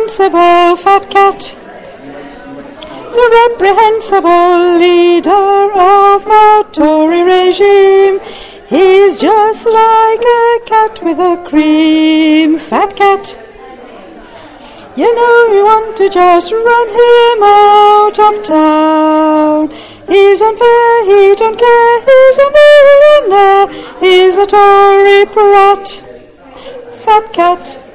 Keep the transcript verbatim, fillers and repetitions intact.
reprehensible fat cat. The reprehensible leader of the Tory regime. He's just like a cat with a cream. Fat cat. You know you want to just run him out of town. He's unfair, he don't care, he's a millionaire. He's a Tory brat. Fat cat.